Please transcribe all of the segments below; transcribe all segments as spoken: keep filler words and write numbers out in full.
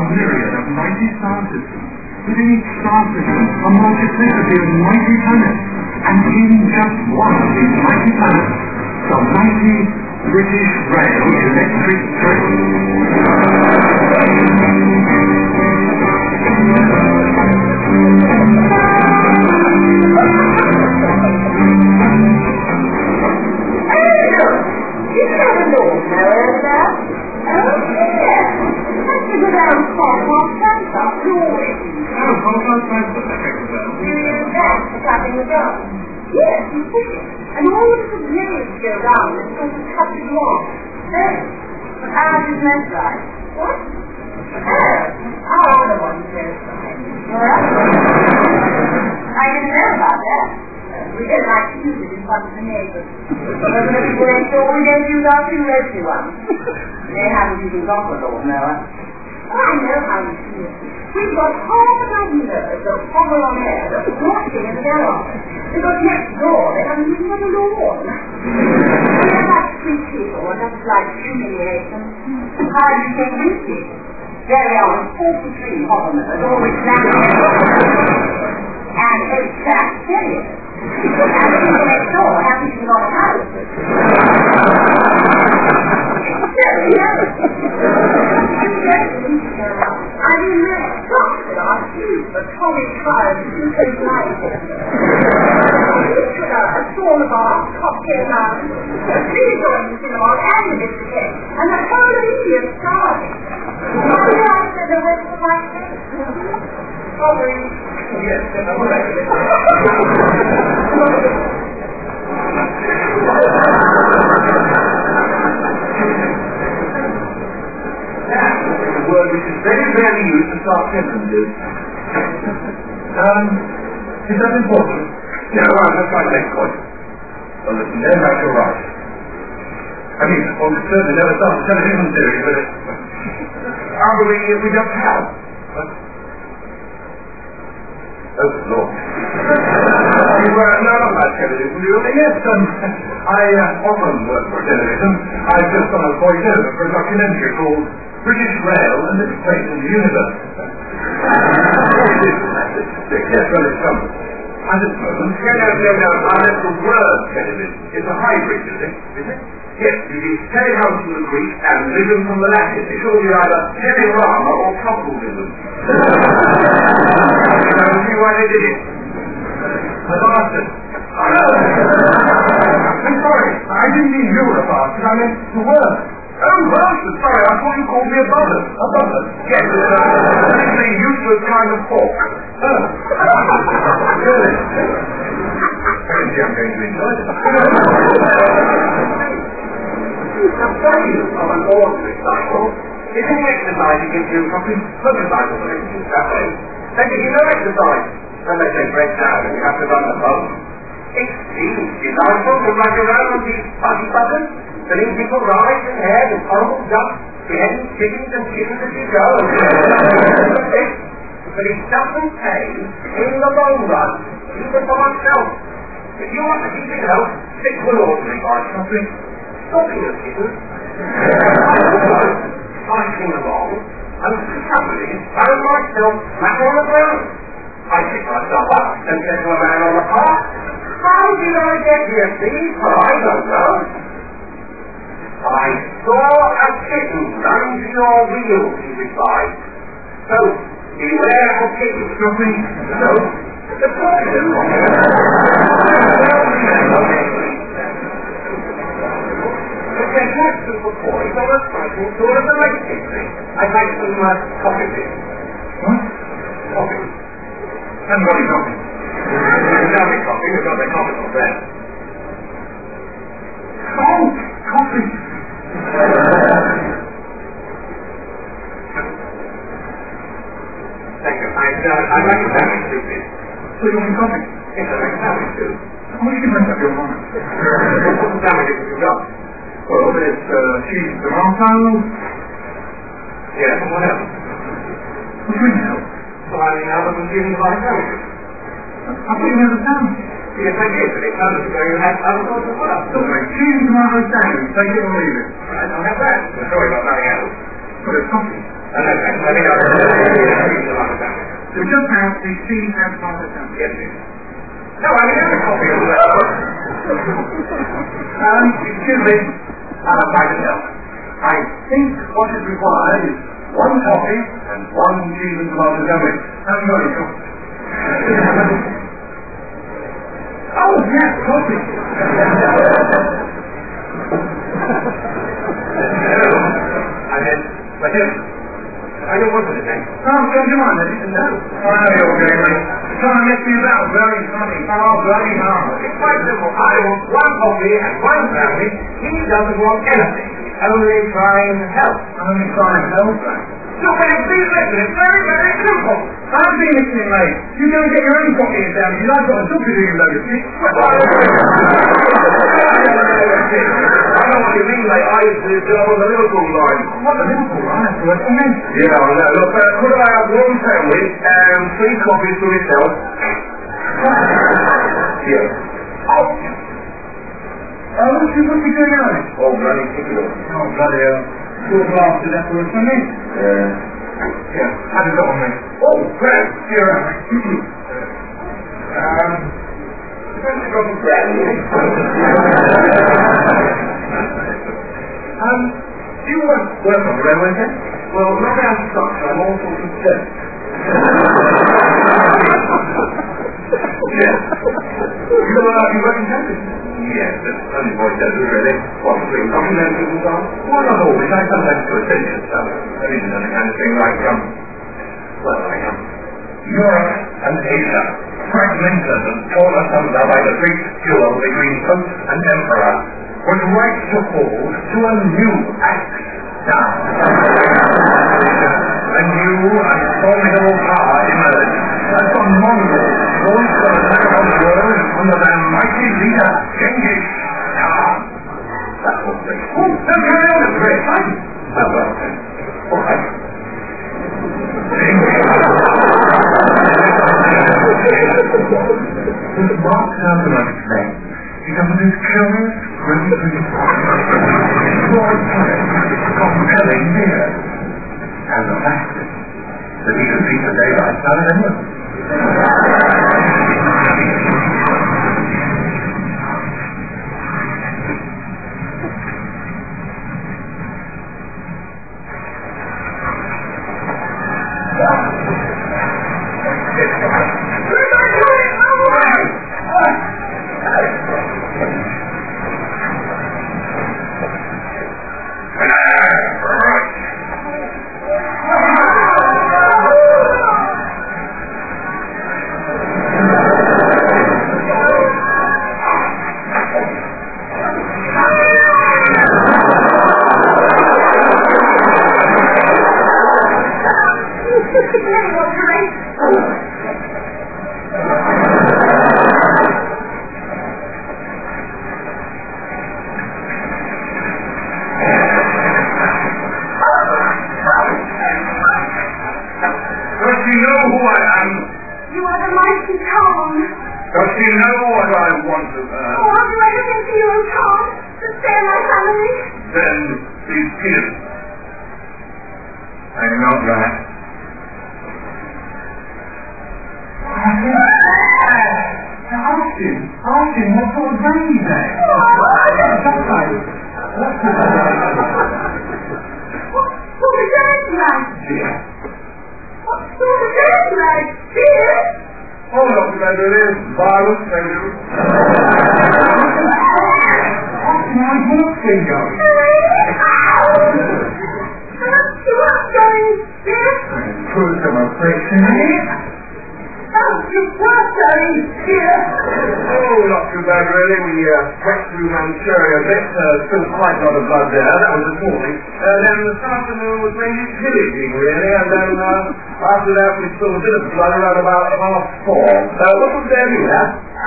myriad of mighty star systems, within each star system a multiplicity of mighty planets, and in just one of these mighty planets, the mighty British Rail electric train. You never know where that. Oh, yes. That's the good old Falkland Transport, Norway. Oh, Falkland Transport, that rings a bell. That's the tapping the gun. Yes, you push it. And all of the blades go round and sort of touch it along. Then, but ours is mesmerized. What? Oh, our other one's mesmerized. Well, I didn't know about that. We don't like to use it in front of the neighbours. People ain't sure we don't use our two rescue ones. They haven't even got the lawnmower. Oh, I know how you feel. We've got half a dozen nerves that hover on air that are watching in the garage. Because next door they haven't even got a lawn. They're like sweet people who just like humiliation. How do you think we did? There they are, forty-three hovermers, always landing and eight black terriers. And the people next door haven't even got a house. Very nice. I mean, they're shocked at our huge but Tommy cars who so lively. Each with a, a sauna bar, cocktail lounge, a three-joint cinema, and a discotheque, and the whole of India starving. How nice that the rest of my face. Sorry. Yes, then I'm right. That is a word which is very rarely used to start sentences. Um, is that important? Yeah, right, that's my next point. Well, listen, then that's your right. I mean, one could certainly never start a television series, but it... Are we, we just have? But, oh, Lord. You uh, know about television, do you? Yes, um, I uh, often work for television. I've just done a voiceover for a documentary called British Rail and its Place in the Universe. Yes, well, it's um, at this moment... No, no, no, no, I meant the word television. It's a hybrid, is it? Is it? Yes, it is telehouse from the Greek and vision from the Latin. It's all either telerama or coupleism. You know, see why they did it? A bastard. I'm sorry, I didn't mean you were a bastard, I meant the word. Oh, bastard, sorry, I thought you called me a bastard. A bastard? Yes, it's a, it's a useless kind of fork. Oh. Really? Fancy I'm going to enjoy it. The value of an ordinary cycle is an exercise that gives you something motorcycle for instance, that way. They give you no exercise unless they break down and you have to run the phone. It seems delightful to run around on these fuzzy buttons, filling people rides and hair and horrible dust, beheading chickens and chickens as you go. But it doesn't pay in the long run, even for myself. If you want to keep it health, stick to an ordinary bike something. Talking of kittens, cycling along, and suddenly found myself flat on the ground. I picked myself up and said to a man on the path, "How did I get here, please? For I don't know." "I saw a kitten run to your wheels," he replied. "So, beware of kittens." Nothing. So, the problem They have super boys on a cycle sort of a racing thing. I'd like some uh, coffee with you. What? Coffee. Haven't got any coffee. We've got coffee, we've got the coffee on there. Oh, coffee! Thank you. I'd, uh, I'd like a sandwich too, please. So you want coffee? Yes, I'd like a sandwich too. Why do you make up your mind? What sort of sandwiches have you got? Well, there's uh, cheese tomato. Yes, and what else? What do you mean else? Well, I mean, I wasn't feeling like sandwiches. I thought you had a sandwich. Yes, I did, but it sounded as though you had other sorts as well. Look, mate, cheese tomato sandwich. Take it or leave it. Right, I'll have that. I'm sorry about nothing else. But it's coffee. And I think I think I'll reach a lot of damage. So just now, the scene has not done. Yes, yes. No, I mean, there's a copy of that. Um, excuse me. I'm a private help. I think what is required is one coffee and one cheese and tomato sandwich. How do you want it? Oh, yes, coffee. I did. But him. I don't work with it, eh? Oh, don't you mind? I didn't know. Oh, no, you're okay, mate. Trying to mess me about. Very funny. Oh, bloody hard. It's quite simple. I want one coffee and one sandwich. He doesn't want anything. Only trying to help. Only trying to help that. So when you see listen, it's very, very simple. I've been listening, mate. You go and get your own coffee and sandwich. I've got a job to do, you know, you see. I know what you mean, mate. I used to do job on the Liverpool line. What, the Liverpool line? That's what I meant. Yeah, I know. Look, uh, could I have one sandwich and three coffees for myself? Yeah. Oh. Oh, what's you, what's you doing now? Oh, bloody kick it off. Oh, bloody hell. Short laughter, that's what it's for me. Yeah. Yeah. How'd you got on, mate? Oh, Brad. Here I am. Um, where's the got Brad? Um, do you want to work on the railway then? Well, not out of structure, I'm all sorts of dirt. Yeah. You know what you working at? Yes, that's only what does it really. What the thing, nothing then people are? Well, not always. I sometimes do attention stuff. That isn't the kind of thing like, um, well, I am. Europe and Asia, fragmented and torn asunder by the great duel between Pope and Emperor, was right to fall to a new axe now. A new and formidable power emerged as the Mongols launched their attack on the world under their mighty leader, Genghis Khan. That was the... Oh, no, carry on, it's very exciting. Oh, well, then. All right. With the box down to my face, he comes this curious, really broad compelling mirror. And the fact that he could see the daylight better than you. After that, we saw a bit of blood around about half four. Uh, what was there you had?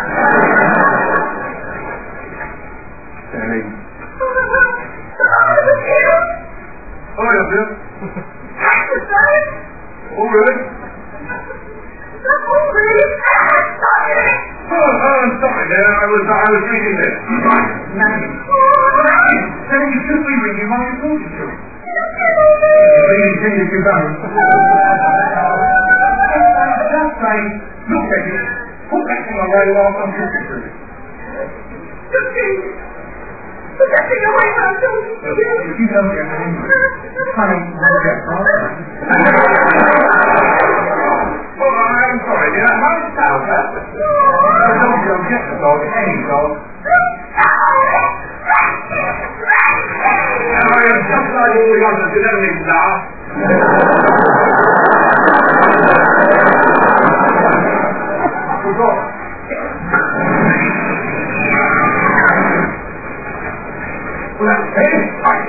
Danny. Oh, yes, yes. Oh, really? Oh, oh, I'm sorry, there. I was, I was reading this. Nanny. Nanny, you should be reading while you're talking to me. Reading things if you don't. Just say, look at it, put that thing away while I'm talking to you. Put that thing away while I'm talking to you. If you don't get it, honey, we'll get right. Well, I'm sorry, dear. How's it sound, that? I don't feel just a dog, any dog. Oh, you're just like all the others in everything, sir. I forgot. Well, that's very fine.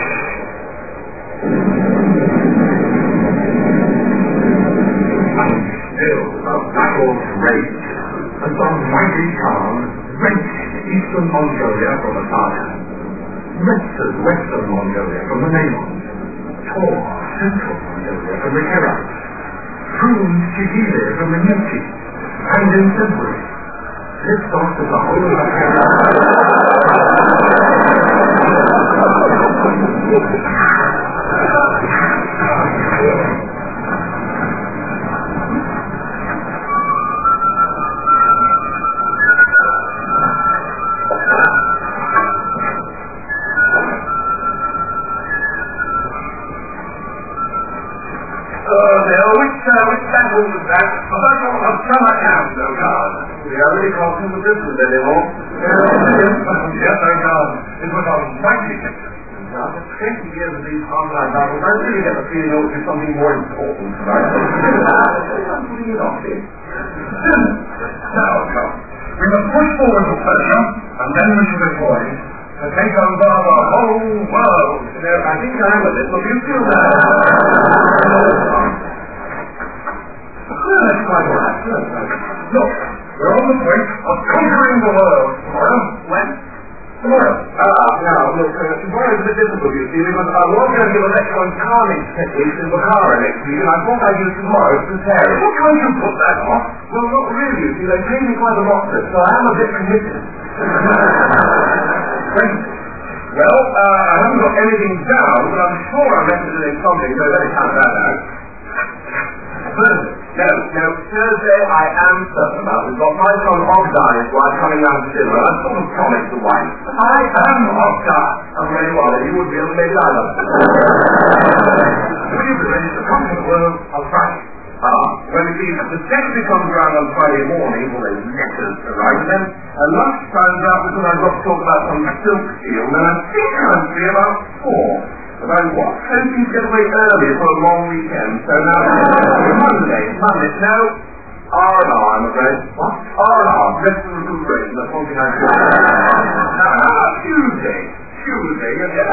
Still, a battle's rage, and some mighty calm wrenched eastern Mongolia from the Tartars, wrested western Mongolia from the Naimans, tore central Mongolia from the Herats, pruned Chigile from the Yuki, and in February, this off the whole of the was that? I don't know what summer camp, no God. We already crossed into business anymore. Yes, I know. It was a mighty picture. After twenty years of these online battles, I really get the feeling it would be something more important tonight. I'm putting it off here. Now, come. We must push forward to Persia, and then we shall be poised to take over the whole world. You know, I think I'm a little. You feel that? That's quite all right. Look, we're on the point of conquering the world tomorrow. When? Tomorrow. Ah, now, look, uh, tomorrow's a bit difficult, you see, because I was going to give a lecture on calming techniques in Bukhara next week, and I thought I'd use tomorrow to prepare it. Well, can't you put that off? Well, not really, you see, they pay me quite a lot for it, so I am a bit committed. Well, uh, I haven't got anything down, but I'm sure I mentioned it in something, so let me count that out. Thursday. No, no, Thursday I am certain about. We've got my son Ogdar and his wife coming round to dinner, and I sort of promised the wife, I am Ogdar. I'm very well, and you would be able to make it either. Will you be ready to come to the world on Friday? Ah, well, you see, the secretary comes round on Friday morning, all those letters to write, and then at lunch time's out because I've got to talk about some silk steel, and then I think I'm free about four. But I was hoping to get away early for a long weekend, so now, Monday, Monday, no, R and R, I'm afraid. What? R and R, rest and recuperation, that's one thing I do. Now, how about Tuesday? Tuesday, yes, yes.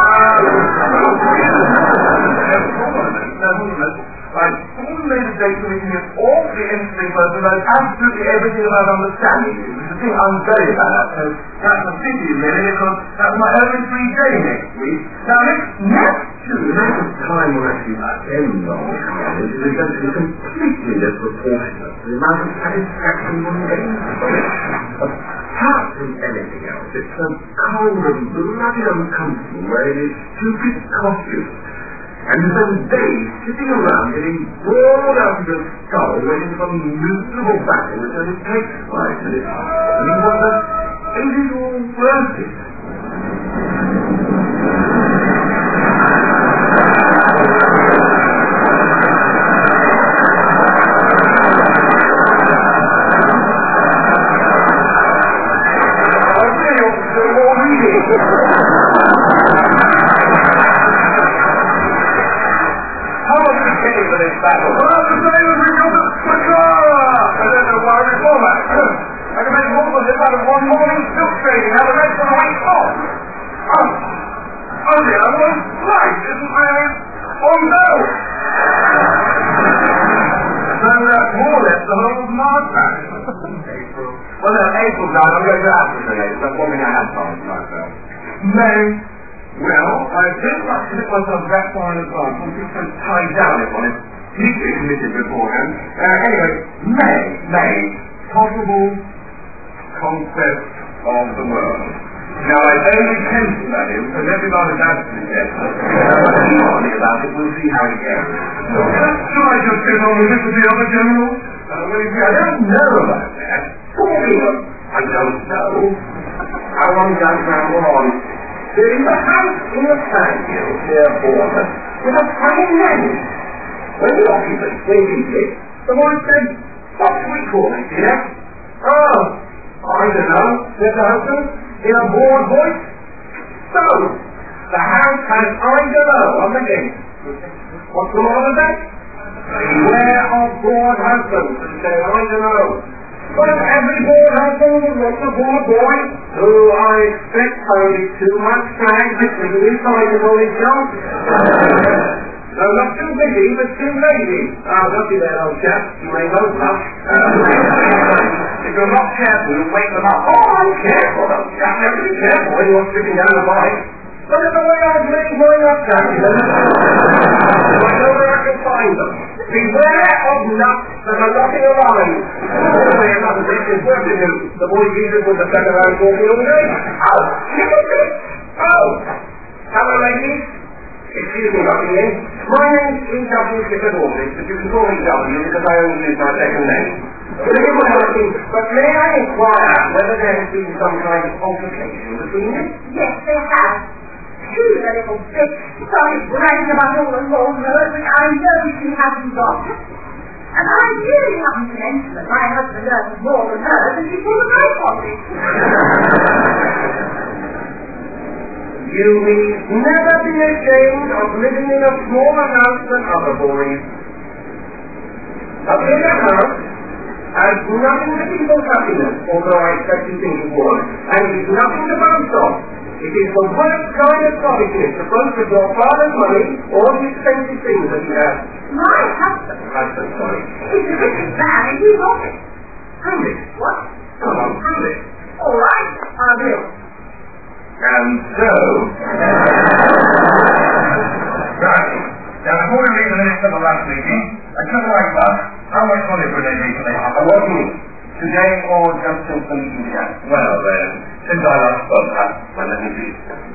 Right, someone made a date for me to be an awfully interesting person who knows absolutely everything about understanding you, which is a thing I'm very bad at, so that's a pity really, because that's my only free day next week. Now next, next Tuesday, the time will actually end on college is going to be completely disproportionate to the amount of satisfaction one gets from it. Apart from anything else, it's so cold and bloody uncomfortable wearing these stupid costumes. And some days sitting around getting bored out of your skull waiting for some miserable battle which only takes five minutes. And you wonder, is it all worth it? I say you ought to do more reading. For this battle. Well, the same as we got the Bukhara! I don't know why we call that. I can make more of this out of one morning silk trading, have the rest of the week off. Oh, oh the other one's right, isn't there? Oh no! So that's more or less the whole of March back. April. Well, no, April's down. I'm going to Africa later. That's one thing I had promised myself. May. Well, I just like to put myself that far in advance. I'm just so tied down if one is deeply committed beforehand. Uh, anyway, May, May, possible conquest of the world. Now, I only hinted at him because everybody's asking him. Keep on about it, we'll see how it goes. Shall I just get on with it with the other generals? Uh, well, you see, I don't know about that. Talking of, I don't know. How long does that go on? There is a house in the sandhill near Bournemouth with a funny name. When the occupants went in it, the boy said, what do we call it, dear? Oh, I don't know, said the husband, in a bored voice. So, the house has I don't know on the gate. What's the law of that? Beware of bored husbands, and say, I don't know. But every bored husband will look a bored boy, who I expect only too much time to see inside the old himself. No, not too busy, but too lazy. Ah, don't be there, old chap. You may go up. If you're not careful, you'll wake them up. Oh, I'm careful, old chap. Never be careful when you're sitting down a bite. Look at the way I've been going up, chap. I know where I can find them. Beware of nuts that are not in a line. Oh, they have nothing to work to do. The boy Jesus was the second around walking all day. Oh, little bit. Oh, hello, ladies. Excuse me, Buckingham. My name's E W Clifford Aldrich, but you can call me W because I only use my second name. Forgive my asking, but may I inquire whether there has been some kind of altercation between you? Yes, they have. She's a little bitch. Started bragging about all the lawn road, which I know she hasn't got. And I really haven't to mention that my husband earns more than hers, and she pulled a knife on me. You need never be ashamed of living in a smaller house than other boys. A bigger house has nothing to people's happiness, although I expect you think it would, and it is nothing to boast of. It is the worst kind of selfishness to boast of your father's money or the expensive things that he has. My husband? Husband, sorry. He's the richest man and he's got it. Prove it. What? Come on, prove it. All right, I will. And so... Right. Now, before we read the minutes of the last meeting, I'd just like to ask, how much money would they be for this? Uh, what do you mean? Today or just since the meeting began? Well, then, since I last spoke, uh, well, let me see.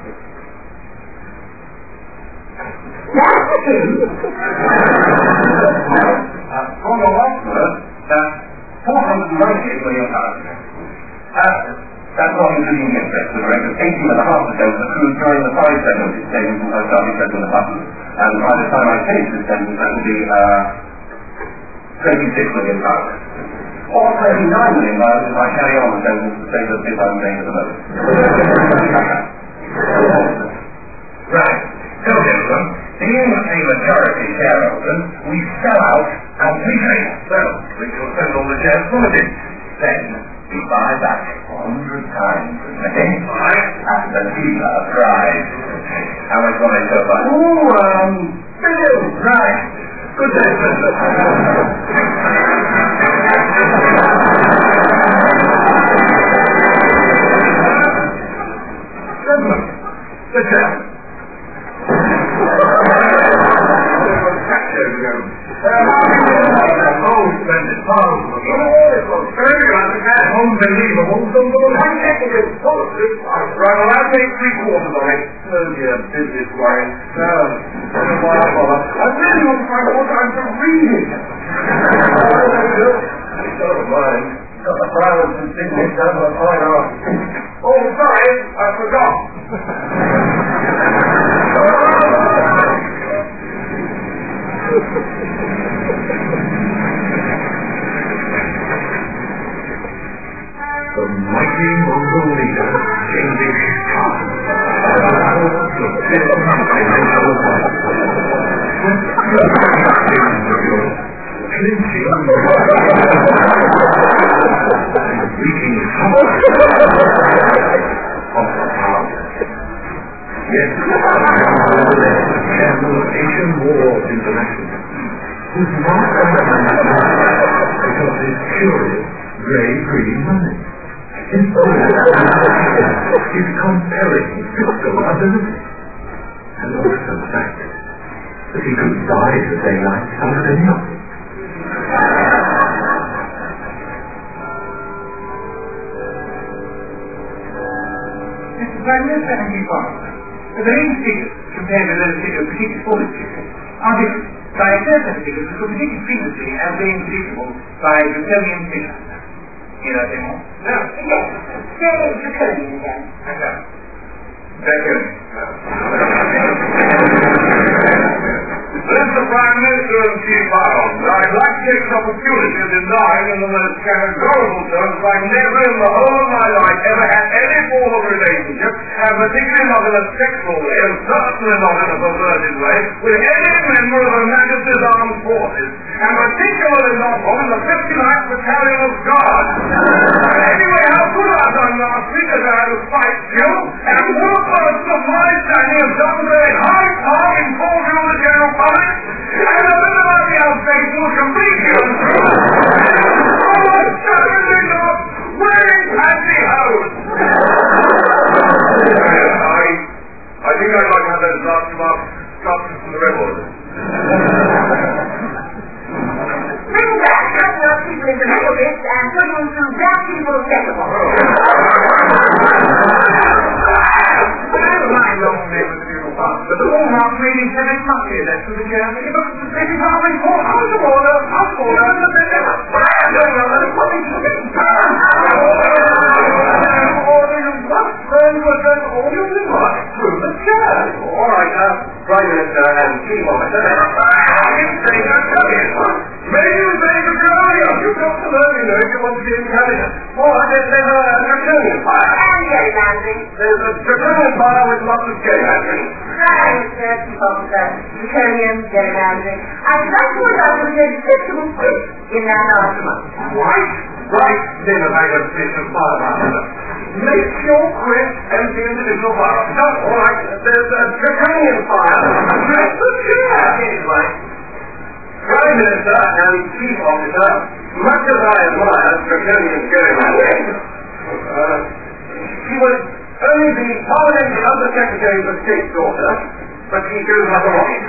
uh, from the Oxford, that's four hundred ninety-eight million pounds. Uh, that's not including the interest, the rate of eighteen and a half percent accrued during the five seventy statement from Post Office said on the button. And by the time I finish this sentence, that will be uh, twenty-six million pounds. Or thirty-nine million pounds if I carry on the sentence the same as if I'm saying at the moment. Right. So, gentlemen, being a majority shareholder, we sell out and we trade. Well, we shall send all the shares for it. Then, we buy back a hundred times as many at the dealer price. How much will I sell back? Oh, um, billion. Right. Good day, sir. Gentlemen, the chairman. Oh, splendid. Marvelous. Very unbelievable. One second is full of this. Right, well, I'll take three quarters of it. Oh, dear, business worry. No. I really want to find out what I'm to read it. It's not of mine. Got the flowers and things down to a fine art. Oh, sorry, I forgot. The mighty Mongol leader, Genghis Khan. Clinching reaching of the power. Yes, chairman of Asian War International, who's not because of his curious grey-green money. His is compelling fiscal ability, and also the fact that he could buy the daylight out of any of it. like this seventy-five. But the main figures, compared with those figures predicted for this period, are different. By a certain figures which were predicted previously as being predictable by Draconian figures. You know anything more? No. Yes. Say Draconian again. Okay. Draconian. Mister Prime Minister and Chief Arnold, I'd like to take this opportunity to deny in the most categorical terms I never in the whole of my life ever had any form of relationship, and particularly not in a sexual way, and certainly not in a perverted way, with any member of Her Majesty's Armed Forces, and particularly not one in the fifty-ninth Battalion of Guards. Anyway, how could I have done last week as I had to fight you, and what was the my standing of some very high park in Portugal to the general public? And the middle of the outstation was completely untrue. Oh, I'm certainly not wearing pantyhose. I, I think I'd like to have those last remarks cut from the record. Bring back half your people into the list and put them through that people's festival. But the Walmart reading seven monkeys that's to the German. It looks as if it's halfway four hours of order, house order, and the business of fire going on, and it's probably getting burned. Ordering and what? Burn was done all you can watch through the church. All right, now, Prime Minister and Chief Officer. I didn't say that, tell you. Maybe you say to Claudia, you've got to learn, you know, if you want to be in cabinet. Or I guess there's a draconian fire. And gerrymandering. There's a draconian fire with lots of gerrymandering. Right, Mister Chief Officer. Draconian gerrymandering. I'd like to point out that there's a system of quick in that argument. Right, right, then I have a system fire master. Make your quit empty individual fire. No, all right, there's a draconian fire. Dress the chair. Anyway. Prime Minister and Chief Officer, much as I admire Draconian gerrymandering, uh, she was only the parliamentary Under-Secretary of State's daughter, but she goes like a rocket.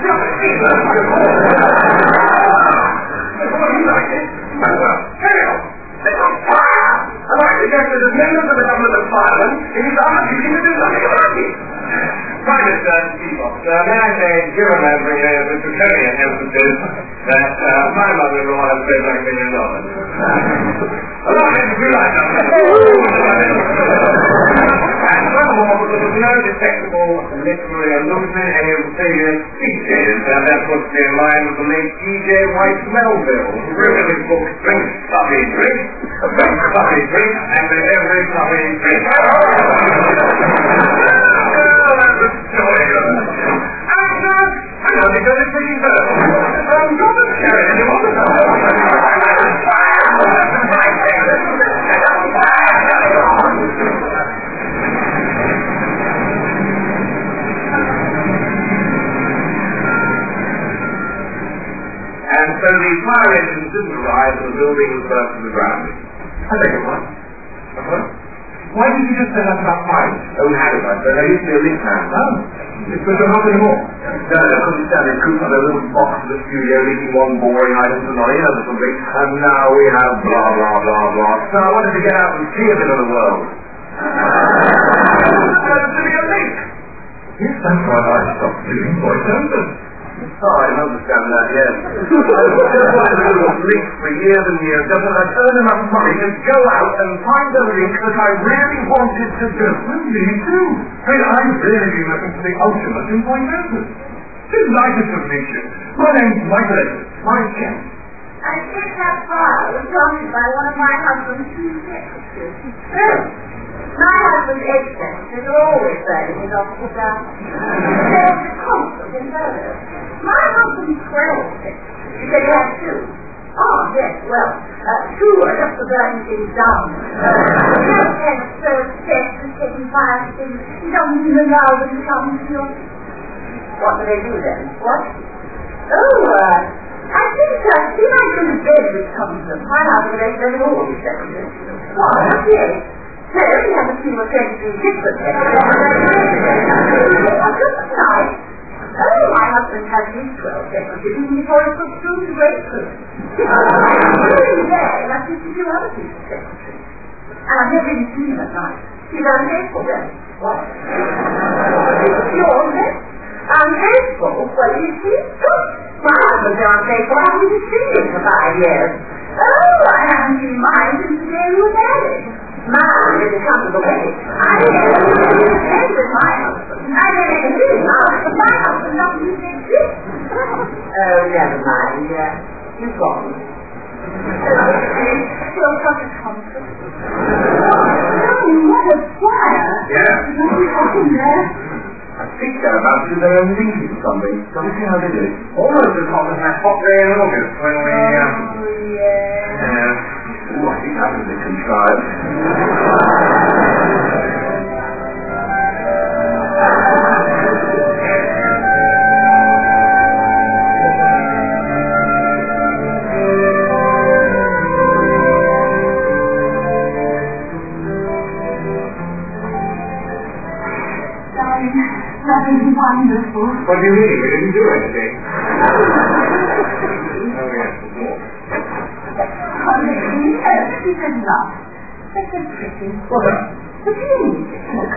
What do you like it? Well, carry on. They're on fire! And I suggested as members of the government of Ireland, it is our duty to do something about it. Prime Minister and Chief Officer, may I say, gerrymandering is a draconian emphasis that uh, my mother-in-law has paid like a million dollars. Allow me to realize that. And furthermore, there was no detectable literary alumni any of Saviour's speeches, and that puts me in line with the late E J White Melville, who wrote in his book, Drink, Stuffy, Drink, Drink, Stuffy, Drink, and in every stuffy drink. I know because it's pretty good. I'm not a carrot anymore. And so the fire engines didn't arrive and the building was burnt to the ground. I beg your pardon. Uh-huh. Why did you just say that about fire? Oh, we had it, I said. I used to be a leak man. Oh. It's because not anymore. No, I couldn't stand it. Coop had a little box in the studio leaking one boring item to another, you know, something. And now we have blah, blah, blah, blah. So I wanted to get out and see a bit of the world. It's to be a leak. Yes, that's why I stopped doing voiceovers. Oh, I don't understand that, yes. I wanted to do a link for years and years, just that I'd earn enough money to go out and find a link that I really wanted to do. Well, me too. I mean, I'm really looking for the ultimate in voiceovers. Delighted to meet you. My name's Michael Edwards. My Ken. I think that file was wanted by one of my husband's two secretaries. My husband's expenses are always burning his office down. There's a constant in murder. My husband's twelve secretaries. You said you had two. Oh, yes, well, uh, two are just for burning things down. Yes, and so obsessed with taking fire things, he doesn't even allow them to come to your... What do they do then? What? Oh, uh, I think, uh, see my go to bed with comes to them. My husband ain't burning all these secretaries. Why, yes. No, he has a few more secretaries different secretaries. Oh, good night. Oh, my husband has his twelve secretaries even before he puts through the grapefruit. Really there, and I think you do other people's secretaries. And I've never even seen him at night. She's unfaithful then. What? You're this? Unfaithful? Well, you see? My husband's unfaithful. I haven't seen him for five years. Oh, I haven't seen mine since the day you were married. Mine didn't come to the wedding. I didn't even stay with my husband. I didn't even see him out, but my husband doesn't even exist. Oh, never mind. Uh, you've gone. You're such a comfort. Oh, what a choir. Yeah? What are you talking there? I think they're about to do their own meeting or something. Don't you see how they do it? Almost as hot as that hot day in August when we, um... Oh, yeah. Yeah. Ooh, I think that was a bit contrived. That is wonderful. What do you mean? We didn't do anything. Oh, yes, there's more. Oh, yes, she said not. That's so pretty. What's that? The dream. Look.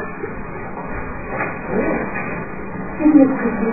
Isn't it pretty?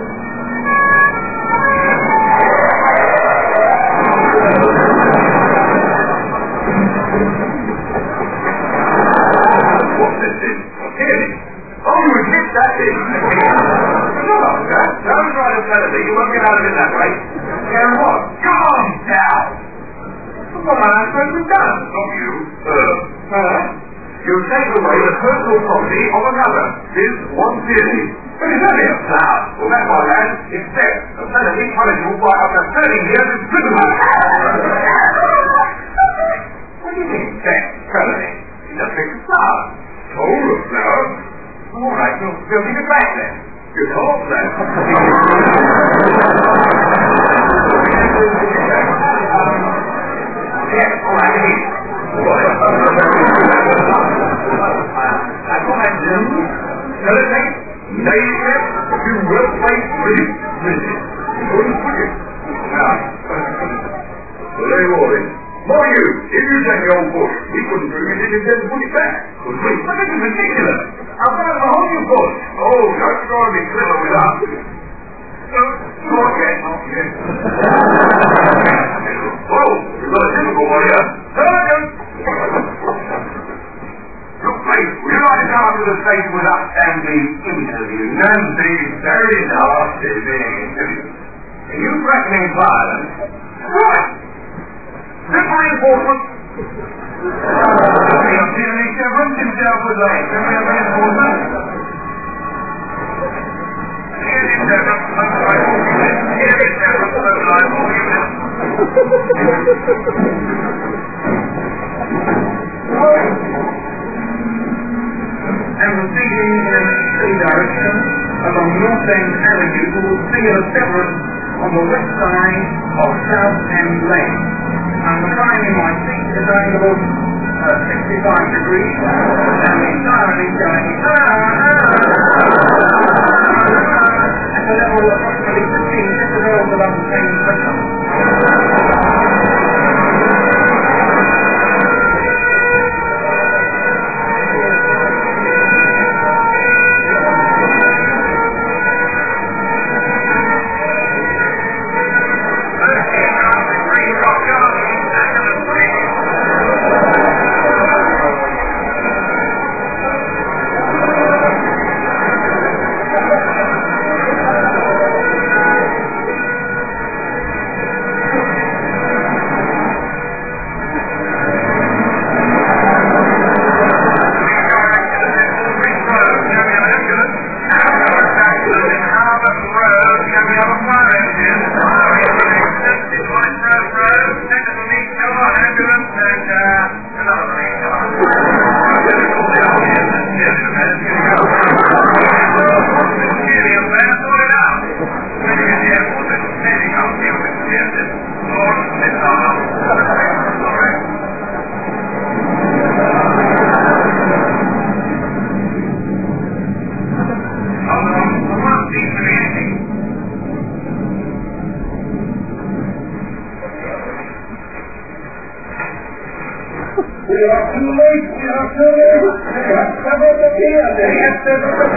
What's this in? Here it is. Oh, you admit that is. Shut up, sir. Don't try to tell me. You won't get out of it that way. Yeah, what? Calm down. What am I supposed to have done? Not you. Her. Huh? You take away the personal property of another. This one theory. But it's only a Now, well, that's my lad. Instead of penalty punishable by up to thirty years in prison. What do you mean, sex, felony? He just takes a flower. Oh, look now. All right, we'll, we'll give it back then. You can't then. Yes, all right, it is. That's what I do. Tell it, mate. Ladies, you will play pretty busy. Good for you. Now, well, there you are then. Mind you, if you take the old bush, we couldn't prove you didn't intend to put it back, could we? But this is ridiculous. I've got a whole new bush. Oh, don't try to be clever with us. No, not yet, not yet. Whoa, we've got a difficult one here. Sergeant! Look, mate, would you like to come up to the station with us and the interview? Nancy, very nasty being interviewed. Are you threatening violence? Right! This reinforcement! We have seen any Chevrons himself with legs. Can we have reinforcement? Here's his Chevron, that's right, all you did. Here's his Chevron, that's right, all you did. And proceeding in three directions along North End Avenue towards Singular Severance on the west side of South End Lane. I'm reclining my seat at an angle of uh, sixty-five degrees and entirely going ah, ah, at a level of approximately fifteen decibels above the same pressure. late, Doctor. What's about the deal? The answer to the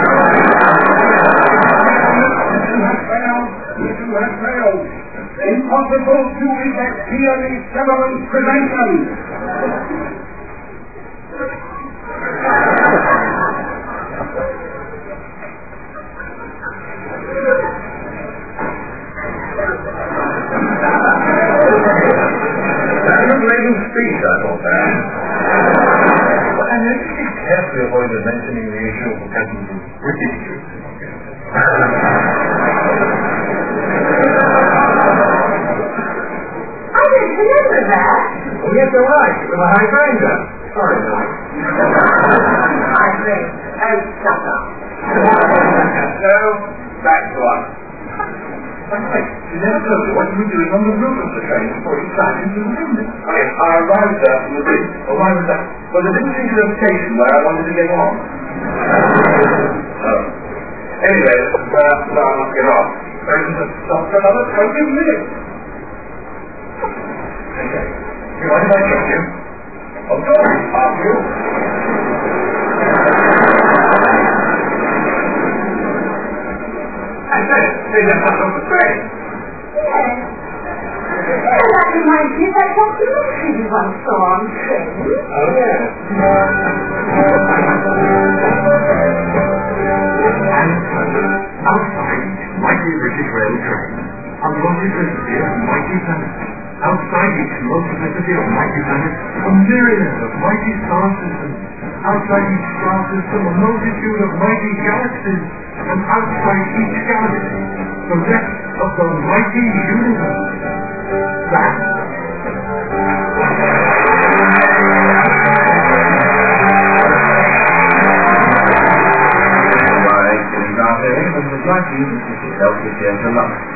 mission has failed. Mission has failed. Impossible to effect yearly severance prevention. Speech, I thought that. And then she carefully avoided mentioning the issue of the presence of British troops. I didn't remember that. Oh, yes, you're right. With a hydrangea. Sorry, Mike. Hydrangea. Oh, shut up. So, back to us. You never told me what you were doing on the roof of the train before you climbed into the window. I, I arrived there from the bridge. Oh, why was that? Well, there didn't seem to be a station where I wanted to get on. So, anyway, uh, so I must get off. Train has stopped for another twenty minutes. Okay. Do you mind if I check you? Of course, aren't you? I said, they left us on the train. Yes. And that reminds me of that documentary you once saw on train. Oh, yes. And outside, mighty British rail train, on multiplicity of mighty planets. Outside each multiplicity of mighty planets, a myriad of mighty star systems. Outside each star system, a multitude of mighty galaxies. And outside each galaxy, the rest of the mighty universe. That By getting out there, and the black music is help you get to love.